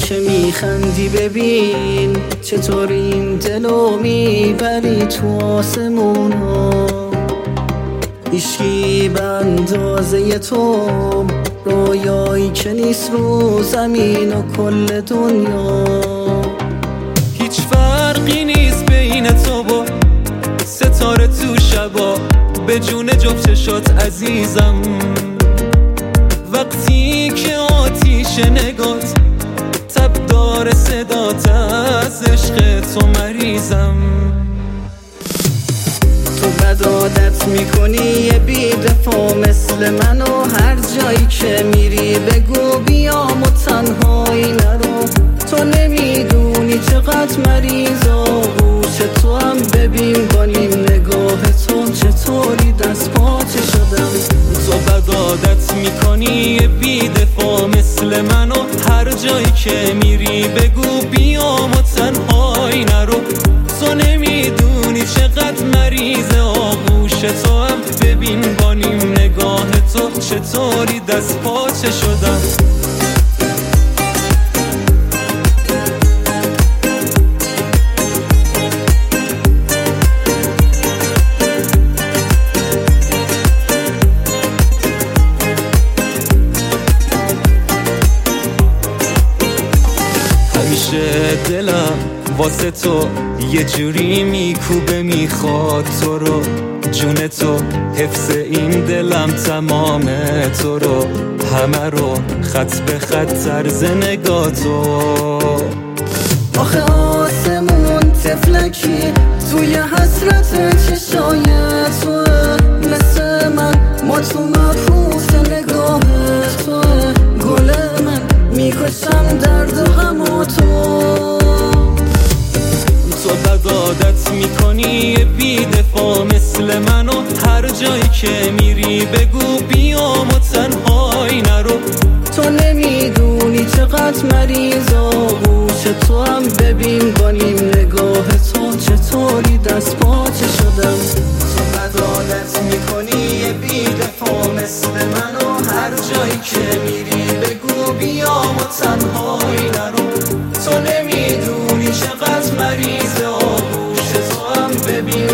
که میخندی ببین چطور این دلو میبری تو آسمونا. هیچکی به اندازه تو رویایی که نیست رو زمین و کل دنیا. هیچ فرقی نیست بین تو با ستاره تو شبا، به جون جفت چشات عزیزم. وقتی که آتیش نگات تب داره صدات، از عشق تو مریضم. تو بد عادت میکنی یه بی‌دفاع مثل من، و هر جایی که میری بگو بیام و تنهایی نرو. تو نمیدونی چقدر مریض آغوش تو هم، ببین با نیم نگاه تو چطوری دست پاچه شدم. تو بد عادت میکنی یه بی‌دفاع مثل من، و هر جایی که میری بگو بیام و تنهایی نرو. تو نمیدونی چقدر مریض آغوش تو هم، ببین با نیم نگاه تو چطوری دست پاچه شدم. همیشه دلم واسه تو یه جوری میکوبه، میخواد تو رو، جون تو، حفظ این دلم تمام تو رو، همه رو خط به خط طرز نگاه تو. آخه آسمون تفلکی توی حسرت چشای توه، مثل من ما تو مبهوت نگاه توه. گل من میکشم درد و غم تو. تو بد عادت میکنی یه بی‌دفاع مثل من، و هر جایی که میری بگو بیام و تنهایی نرو. تو نمیدونی چقدر مریض آغوش تو هم، ببین با نیم نگاه تو چطوری دست پاچه شدم. تو بد عادت میکنی یه بی‌دفاع مثل من، و هر جایی که میری بگو بیام و تنهایی نرو. تو نمیدونی چقدر مریض آغوش تو هم، ببین